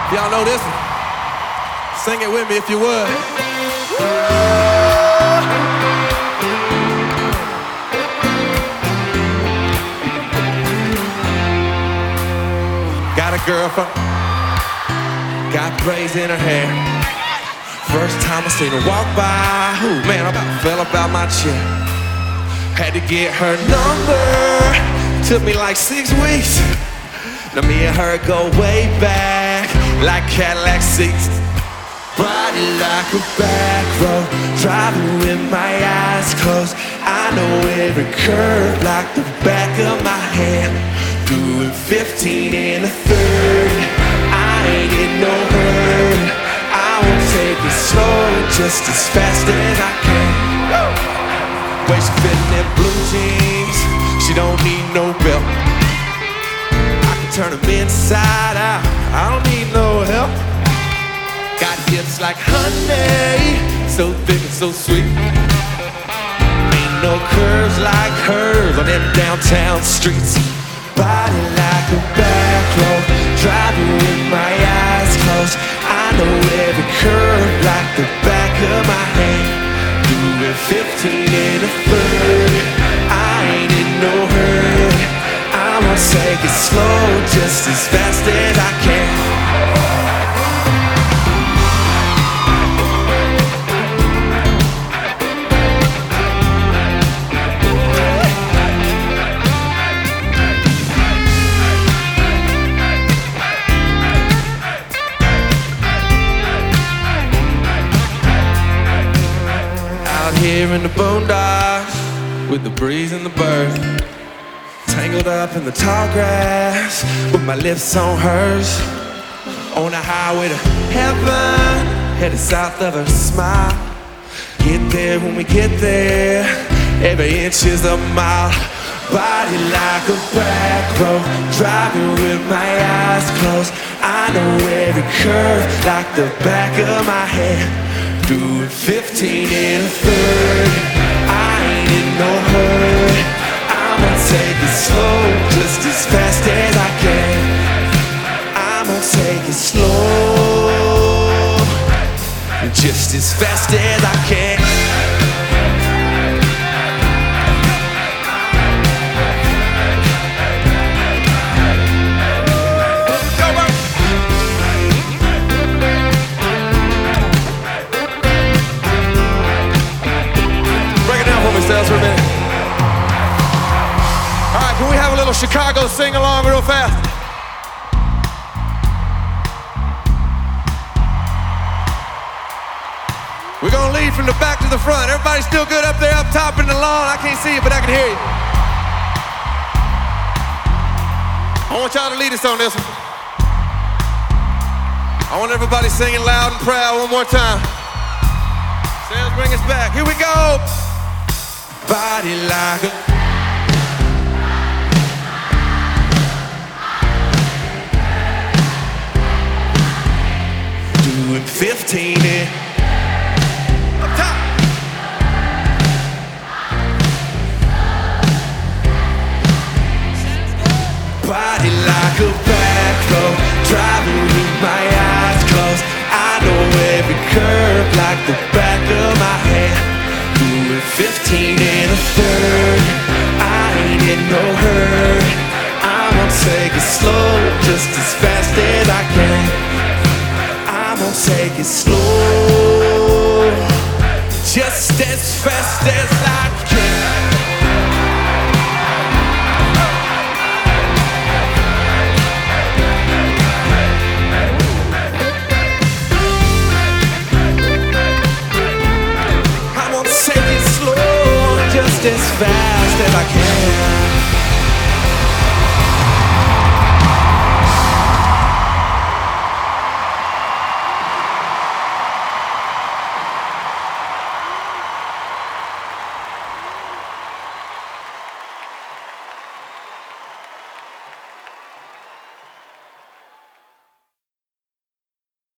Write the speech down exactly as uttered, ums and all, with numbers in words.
If y'all know this one, sing it with me if you would. Got a girlfriend, got braids in her hair. First time I seen her walk by, ooh, man, I about fell up out my chair. Had to get her number, took me like six weeks. Now me and her go way back, like Cadillac seats. Body like a back road, driving with my eyes closed. I know every curve like the back of my hand. Doing fifteen in a third, I ain't in no hurry. I won't take it slow, just as fast as I can. Way she fitting in blue jeans, she don't need no belt. I can turn them inside out, I don't need no help. Got hips like honey, so thick and so sweet. Ain't no curves like hers on them downtown streets. Body like a back road, driving with my eyes closed. I know every curve like the back of my hand. Doing fifteen in a third, I ain't in no hurry. I won't take it slow, just as fast as I can. Here in the boondocks, with the breeze and the birds, tangled up in the tall grass, with my lips on hers. On the highway to heaven, headed south of her smile. Get there when we get there, every inch is a mile. Body like a back road, driving with my eyes closed. I know every curve like the back of my hand. Doing fifteen in a third, I ain't in no hurry. I'ma take it slow, just as fast as I can. I'ma take it slow, just as fast as I can. For a minute. All right, can we have a little Chicago sing-along real fast? We're gonna lead from the back to the front. Everybody still good up there, up top in the lawn? I can't see you, but I can hear you. I want y'all to lead us on this one. I want everybody singing loud and proud one more time. Sales, bring us back. Here we go. Body like a doing fifteen in up top. Body like a back road, driving with my eyes closed. I know every curve like the back of my hand. Doing fifteen in a third, I ain't in no hurry. I'm gonna take it slow, just as fast as I can. I'm gonna take it slow, just as fast as I can. Just as fast